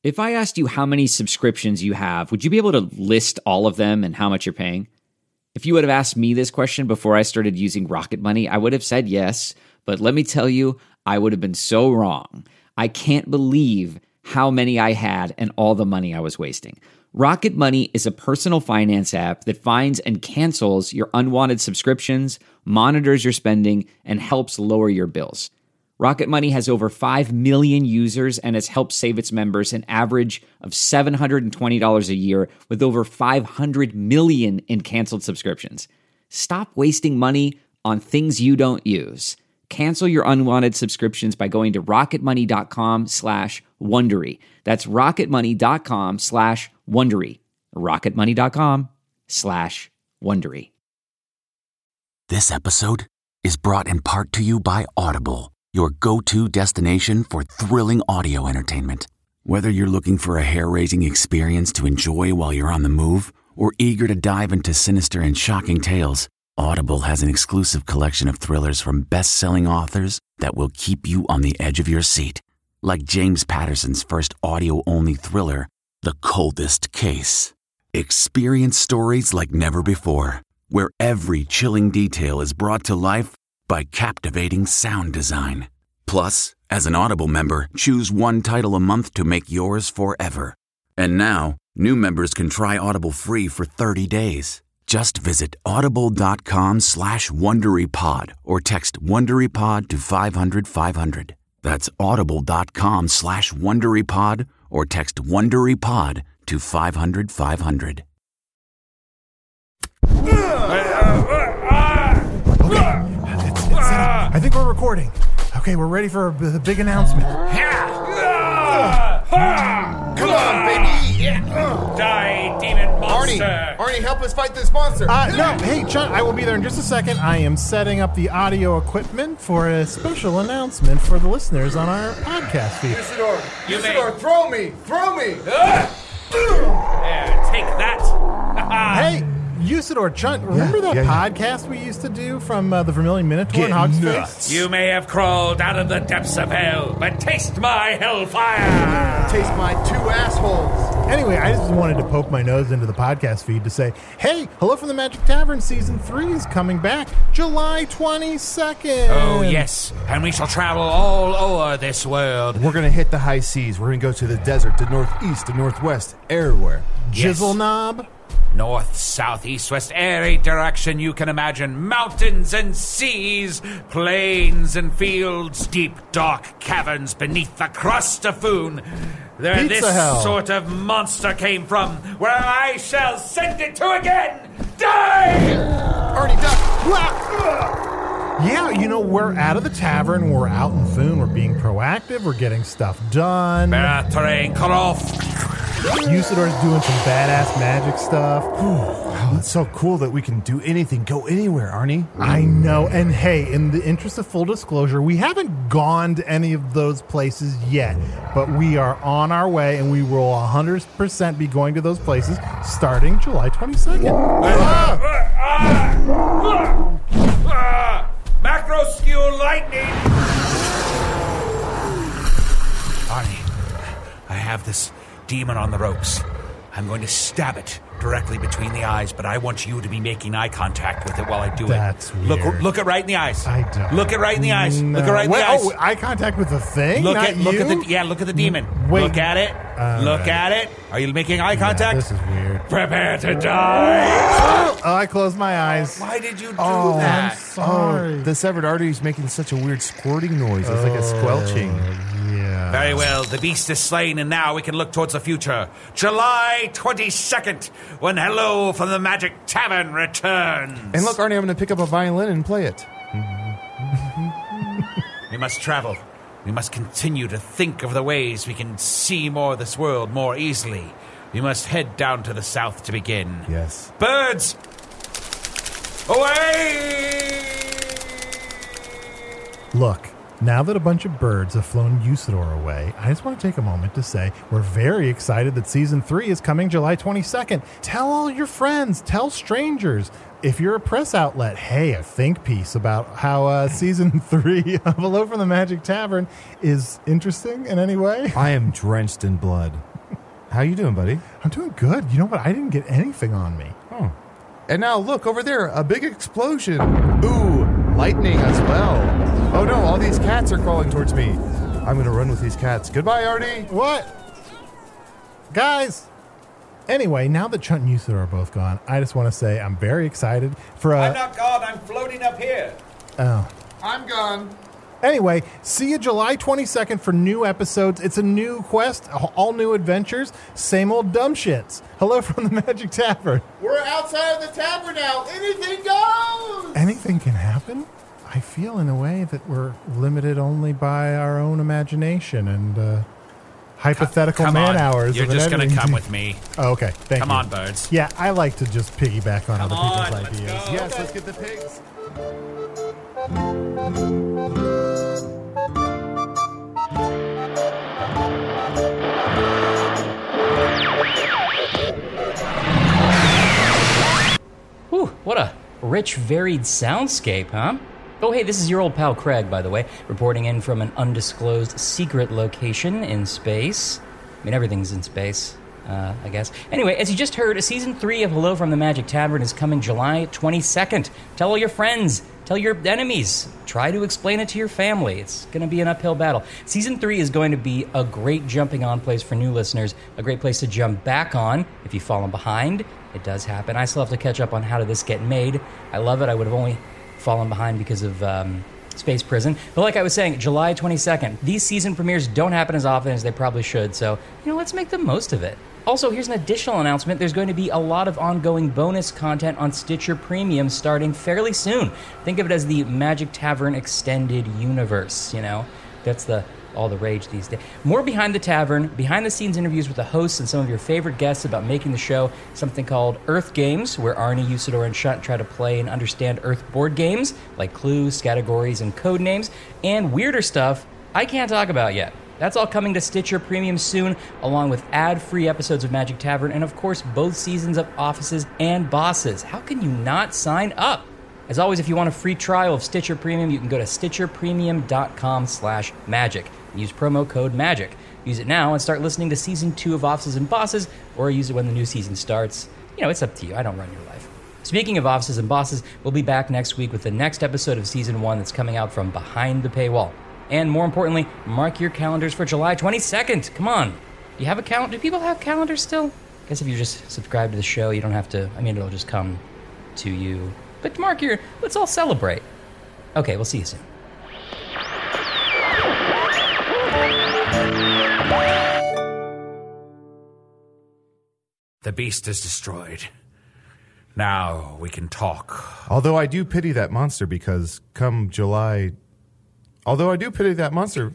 If I asked you how many subscriptions you have, would you be able to list all of them and how much you're paying? If you would have asked me this question before I started using Rocket Money, I would have said yes, but let me tell you, I would have been so wrong. I can't believe how many I had and all the money I was wasting. Rocket Money is a personal finance app that finds and cancels your unwanted subscriptions, monitors your spending, and helps lower your bills. Rocket Money has over 5 million users and has helped save its members an average of $720 a year with over 500 million in canceled subscriptions. Stop wasting money on things you don't use. Cancel your unwanted subscriptions by going to rocketmoney.com/Wondery. That's rocketmoney.com/Wondery. rocketmoney.com/Wondery. This episode is brought in part to you by Audible, your go-to destination for thrilling audio entertainment. Whether you're looking for a hair-raising experience to enjoy while you're on the move or eager to dive into sinister and shocking tales, Audible has an exclusive collection of thrillers from best-selling authors that will keep you on the edge of your seat. Like James Patterson's first audio-only thriller, The Coldest Case. Experience stories like never before, where every chilling detail is brought to life by captivating sound design. Plus, as an Audible member, choose one title a month to make yours forever. And now, new members can try Audible free for 30 days. Just visit audible.com/WonderyPod or text WonderyPod to 500-500. That's audible.com/WonderyPod or text WonderyPod to 500-500. I think we're recording. Okay, we're ready for the big announcement. Come on, baby! Die, demon monster! Arnie, help us fight this monster! No, hey, John, I will be there in just a second. I am setting up the audio equipment for a special announcement for the listeners on our podcast feed. Usador, throw me! There, take that! Hey, Usador, John, remember that podcast we used to do from the Vermilion Minotaur and Hog's Face? You may have crawled out of the depths of hell, but taste my hellfire! Taste my two assholes! Anyway, I just wanted to poke my nose into the podcast feed to say, hey, Hello from the Magic Tavern Season 3 is coming back July 22nd. Oh, yes, and we shall travel all over this world. We're gonna hit the high seas. We're gonna go to the desert, the northeast, the northwest, everywhere. Yes. Jizzle Knob. North, south, east, west, every direction you can imagine. Mountains and seas, plains and fields, deep, dark caverns beneath the crust of Foon. There Pizza this hell. sort of monster came from, where I shall send it to again. Die! Arnie, duck! Yeah, you know, we're out of the tavern. We're out in Foon. We're being proactive. We're getting stuff done. Terrain cut off. Usador's doing some badass magic stuff. Oh, it's so cool that we can do anything, go anywhere, Arnie. I know. And hey, in the interest of full disclosure, we haven't gone to any of those places yet, but we are on our way, and we will 100% be going to those places starting July 22nd. Macro skew lightning! Arnie, I have this demon on the ropes. I'm going to stab it directly between the eyes, but I want you to be making eye contact with it while I do That's it. weird. Look it right in the eyes. I don't. Look it right in the eyes. No. Look it right in the Wait, eyes. Oh, eye contact with the thing? Look not at you? look at the demon. Wait. Look at it. Look at it. Are you making eye contact? This is weird. Prepare to die. Oh, I closed my eyes. Why did you do I'm that? sorry. The severed artery is making such a weird squirting noise. It's like a squelching. Yeah. Very well, the beast is slain, and now we can look towards the future. July 22nd, when Hello from the Magic Tavern returns. And look, Arnie, I'm going to pick up a violin and play it. We must travel. We must continue to think of the ways we can see more of this world more easily. We must head down to the south to begin. Yes. Birds! Away! Look, now that a bunch of birds have flown Usador away, I just want to take a moment to say we're very excited that Season 3 is coming July 22nd. Tell all your friends. Tell strangers. If you're a press outlet, hey, a think piece about how Season 3 of Hello from the Magic Tavern is interesting in any way. I am drenched in blood. How you doing, buddy? I'm doing good. You know what? I didn't get anything on me. Oh. And now look over there, a big explosion. Ooh, lightning as well. Oh no, all these cats are crawling towards me. I'm going to run with these cats. Goodbye, Artie. What? Guys. Anyway, now that Chunt and Usador are both gone, I just want to say I'm very excited for I'm not gone. I'm floating up here. Oh. I'm gone. Anyway, see you July 22nd for new episodes. It's a new quest, all new adventures, same old dumb shits. Hello from the Magic Tavern. We're outside of the tavern now. Anything goes. Anything can happen? I feel in a way that we're limited only by our own imagination and hypothetical come man on. hours. You're just going to come with me. Oh, okay, thank you. Come on, birds. Yeah, I like to just piggyback on Come other on, people's let's ideas. go. Yes, let's get the pigs. Whew, what a rich, varied soundscape, huh? Oh, hey, this is your old pal Craig, by the way, reporting in from an undisclosed secret location in space. I mean, everything's in space, I guess. Anyway, as you just heard, Season 3 of Hello from the Magic Tavern is coming July 22nd. Tell all your friends. Tell your enemies. Try to explain it to your family. It's going to be an uphill battle. Season 3 is going to be a great jumping-on place for new listeners, a great place to jump back on if you've fallen behind. It does happen. I still have to catch up on how did this get made. I love it. I would have only fallen behind because of Space Prison. But like I was saying, July 22nd, these season premieres don't happen as often as they probably should, so, let's make the most of it. Also, here's an additional announcement. There's going to be a lot of ongoing bonus content on Stitcher Premium starting fairly soon. Think of it as the Magic Tavern Extended Universe, That's all the rage these days. More Behind the Tavern, behind-the-scenes interviews with the hosts and some of your favorite guests about making the show, something called Earth Games, where Arnie, Usador, and Chunt try to play and understand Earth board games, like clues, categories, and code names, and weirder stuff I can't talk about yet. That's all coming to Stitcher Premium soon, along with ad-free episodes of Magic Tavern, and of course, both seasons of Offices and Bosses. How can you not sign up? As always, if you want a free trial of Stitcher Premium, you can go to stitcherpremium.com/magic and use promo code MAGIC. Use it now and start listening to Season 2 of Offices and Bosses, or use it when the new season starts. It's up to you. I don't run your life. Speaking of Offices and Bosses, we'll be back next week with the next episode of Season 1 that's coming out from behind the paywall. And more importantly, mark your calendars for July 22nd. Come on. Do you have a calendar? Do people have calendars still? I guess if you just subscribe to the show, you don't have to. It'll just come to you. But let's all celebrate. Okay, we'll see you soon. The beast is destroyed. Now we can talk. Although I do pity that monster because come July 22nd,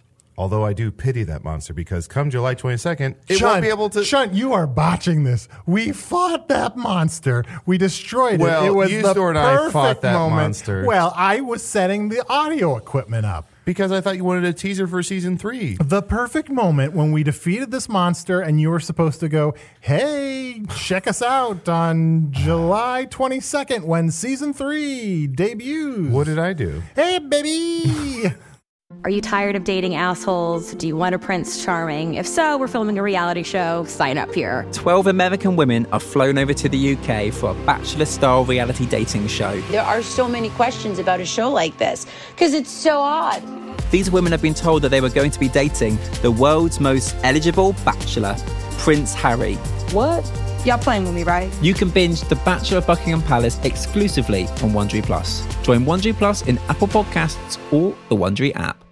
it won't be able to. Chunt, you are botching this. We fought that monster. We destroyed it. Well, It was the Usador and I fought perfect that moment. monster. Well, I was setting the audio equipment up. Because I thought you wanted a teaser for Season 3. The perfect moment when we defeated this monster and you were supposed to go, hey, check us out on July 22nd when Season 3 debuts. What did I do? Hey, baby! Are you tired of dating assholes? Do you want a Prince Charming? If so, we're filming a reality show. Sign up here. 12 American women are flown over to the UK for a Bachelor-style reality dating show. There are so many questions about a show like this because it's so odd. These women have been told that they were going to be dating the world's most eligible bachelor, Prince Harry. What? Y'all playing with me, right? You can binge The Bachelor of Buckingham Palace exclusively on Wondery Plus. Join Wondery Plus in Apple Podcasts or the Wondery app.